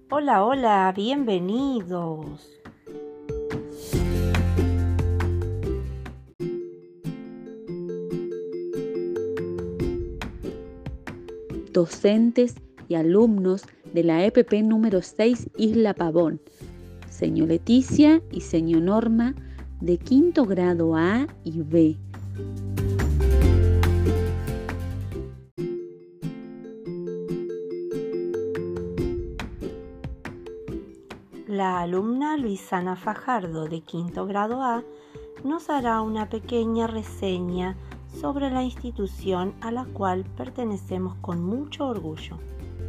Hola, hola, bienvenidos. Docentes y alumnos de la EPP número 6 Isla Pavón, señor Leticia y señor Norma de quinto grado A y B. La alumna Luisana Fajardo de quinto grado A nos hará una pequeña reseña sobre la institución a la cual pertenecemos con mucho orgullo.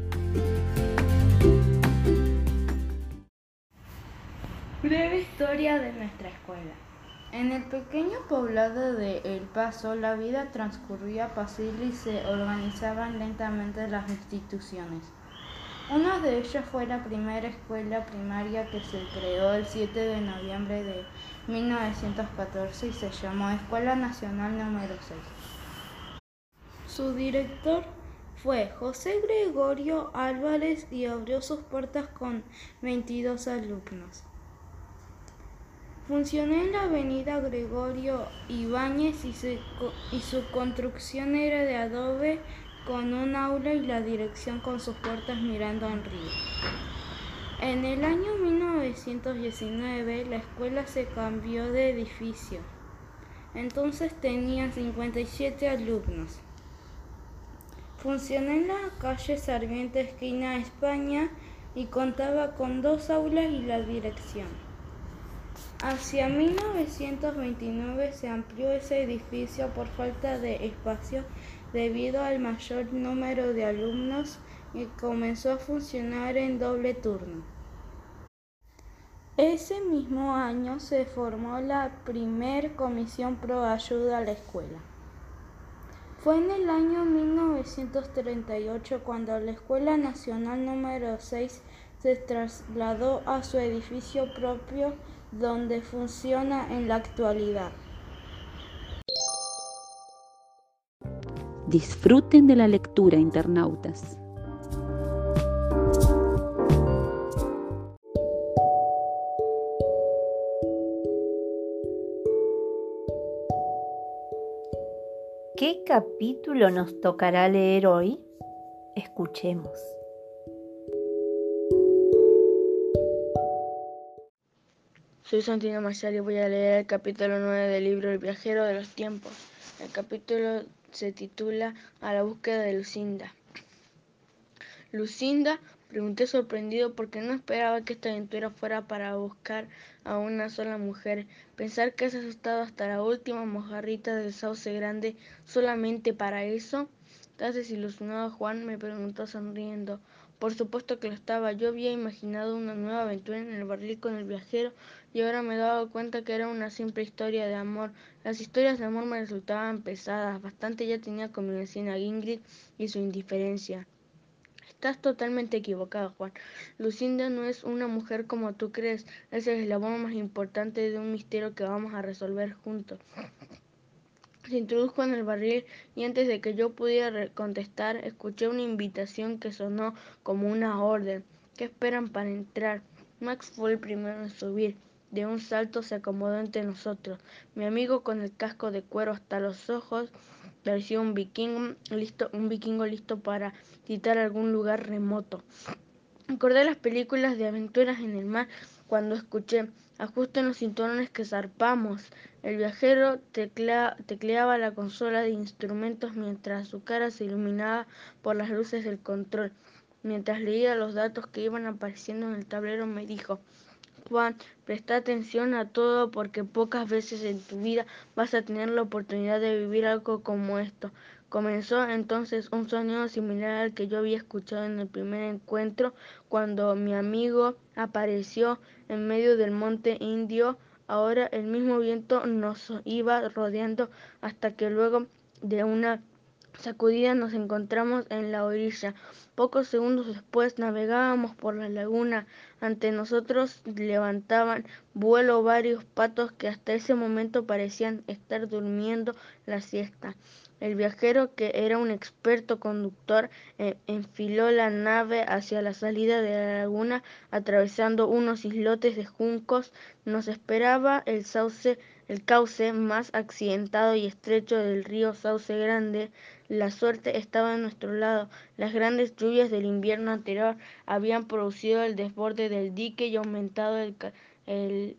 Breve historia de nuestra escuela. En el pequeño poblado de El Paso, la vida transcurría apacible y se organizaban lentamente las instituciones. Una de ellas fue la primera escuela primaria que se creó el 7 de noviembre de 1914 y se llamó Escuela Nacional número 6. Su director fue José Gregorio Álvarez y abrió sus puertas con 22 alumnos. Funcionó en la avenida Gregorio Ibáñez y su construcción era de adobe con un aula y la dirección con sus puertas mirando al río. En el año 1919 la escuela se cambió de edificio. Entonces tenía 57 alumnos. Funcionó en la calle Sarmiento esquina España y contaba con 2 aulas y la dirección. Hacia 1929 se amplió ese edificio por falta de espacio debido al mayor número de alumnos y comenzó a funcionar en doble turno. Ese mismo año se formó la primer comisión pro ayuda a la escuela. Fue en el año 1938 cuando la Escuela Nacional número 6 se trasladó a su edificio propio donde funciona en la actualidad. Disfruten de la lectura, internautas. ¿Qué capítulo nos tocará leer hoy? Escuchemos. Soy Santino Marcial y voy a leer el capítulo 9 del libro El viajero de los tiempos. El capítulo se titula A la búsqueda de Lucinda. ¿Lucinda? Pregunté sorprendido porque no esperaba que esta aventura fuera para buscar a una sola mujer. Pensar que has asustado hasta la última mojarrita del sauce grande solamente para eso. ¿Estás desilusionado, Juan?, me preguntó sonriendo. Por supuesto que lo estaba. Yo había imaginado una nueva aventura en el barril con el viajero y ahora me he dado cuenta que era una simple historia de amor. Las historias de amor me resultaban pesadas. Bastante ya tenía con mi vecina Ingrid y su indiferencia. Estás totalmente equivocado, Juan. Lucinda no es una mujer como tú crees. Es el eslabón más importante de un misterio que vamos a resolver juntos. Se introdujo en el barril y antes de que yo pudiera contestar, escuché una invitación que sonó como una orden. ¿Qué esperan para entrar? Max fue el primero en subir. De un salto se acomodó entre nosotros. Mi amigo, con el casco de cuero hasta los ojos, parecía un vikingo listo para visitar algún lugar remoto. Recordé las películas de aventuras en el mar cuando escuché «Ajusten los cinturones que zarpamos». El viajero tecleaba la consola de instrumentos mientras su cara se iluminaba por las luces del control. Mientras leía los datos que iban apareciendo en el tablero me dijo: Juan, presta atención a todo porque pocas veces en tu vida vas a tener la oportunidad de vivir algo como esto. Comenzó entonces un sonido similar al que yo había escuchado en el primer encuentro cuando mi amigo apareció en medio del monte indio. Ahora el mismo viento nos iba rodeando hasta que luego de una sacudida nos encontramos en la orilla. Pocos segundos después navegábamos por la laguna. Ante nosotros levantaban vuelo varios patos que hasta ese momento parecían estar durmiendo la siesta. El viajero, que era un experto conductor, enfiló la nave hacia la salida de la laguna, atravesando unos islotes de juncos. Nos esperaba el cauce más accidentado y estrecho del río Sauce Grande. La suerte estaba en nuestro lado. Las grandes lluvias del invierno anterior habían producido el desborde del dique y el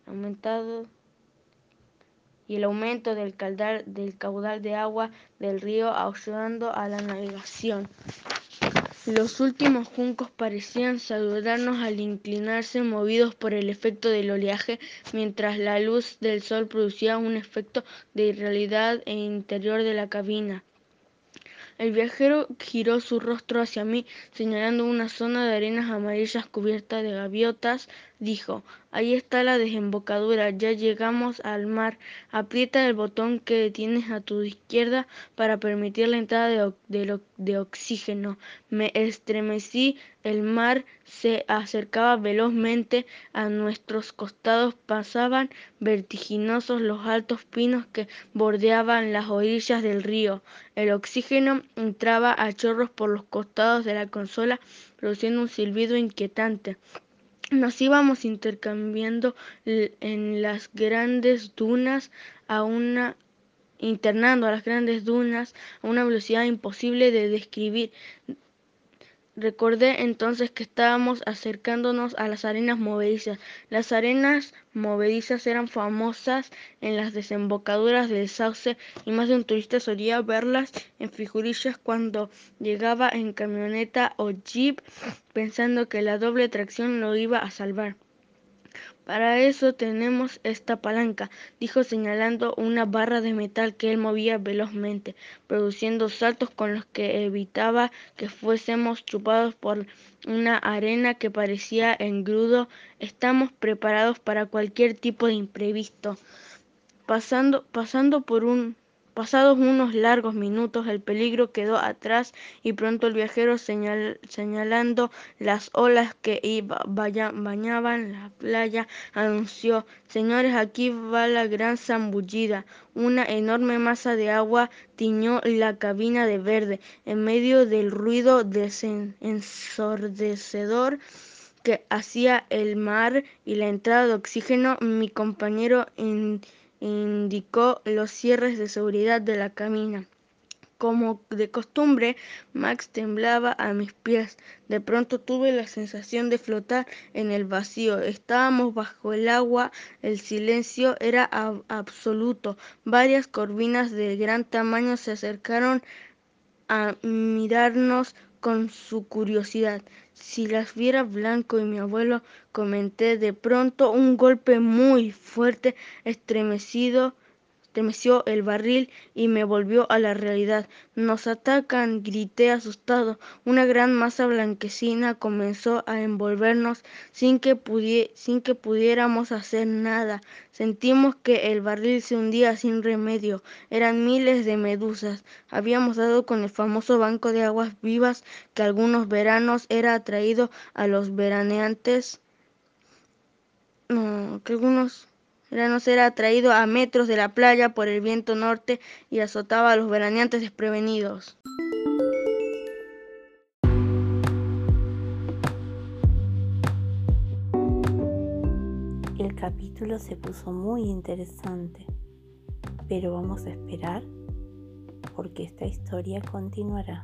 aumento del caudal de agua del río, ayudando a la navegación. Los últimos juncos parecían saludarnos al inclinarse, movidos por el efecto del oleaje, mientras la luz del sol producía un efecto de irrealidad en el interior de la cabina. El viajero giró su rostro hacia mí, señalando una zona de arenas amarillas cubierta de gaviotas. Dijo: «Ahí está la desembocadura, ya llegamos al mar. Aprieta el botón que tienes a tu izquierda para permitir la entrada de oxígeno». Me estremecí. El mar se acercaba velozmente a nuestros costados. Pasaban vertiginosos los altos pinos que bordeaban las orillas del río. El oxígeno entraba a chorros por los costados de la consola, produciendo un silbido inquietante. Nos íbamos internando a las grandes dunas a una velocidad imposible de describir. Recordé entonces que estábamos acercándonos a las arenas movedizas. Las arenas movedizas eran famosas en las desembocaduras del Sauce, y más de un turista solía verlas en figurillas cuando llegaba en camioneta o jeep, pensando que la doble tracción lo iba a salvar. «Para eso tenemos esta palanca», dijo, señalando una barra de metal que él movía velozmente, produciendo saltos con los que evitaba que fuésemos chupados por una arena que parecía engrudo. «Estamos preparados para cualquier tipo de imprevisto». Pasados unos largos minutos, el peligro quedó atrás, y pronto el viajero, señalando las olas que bañaban la playa, anunció: «Señores, aquí va la gran zambullida». Una enorme masa de agua tiñó la cabina de verde. En medio del ruido ensordecedor que hacía el mar y la entrada de oxígeno, mi compañero indicó los cierres de seguridad de la cabina. Como de costumbre, Max temblaba a mis pies. De pronto tuve la sensación de flotar en el vacío. Estábamos bajo el agua. El silencio era absoluto. Varias corvinas de gran tamaño se acercaron a mirarnos con su curiosidad. «Si las viera Blanco y mi abuelo», comenté. De pronto un golpe muy fuerte estremeció el barril y me volvió a la realidad. «¡Nos atacan!», grité asustado. Una gran masa blanquecina comenzó a envolvernos sin que pudiéramos hacer nada. Sentimos que el barril se hundía sin remedio. Eran miles de medusas. Habíamos dado con el famoso banco de aguas vivas que algunos veranos era atraído a los veraneantes. Era atraído a metros de la playa por el viento norte y azotaba a los veraneantes desprevenidos. El capítulo se puso muy interesante, pero vamos a esperar porque esta historia continuará.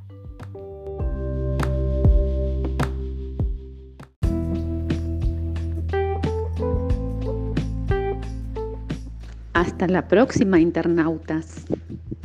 Hasta la próxima, internautas.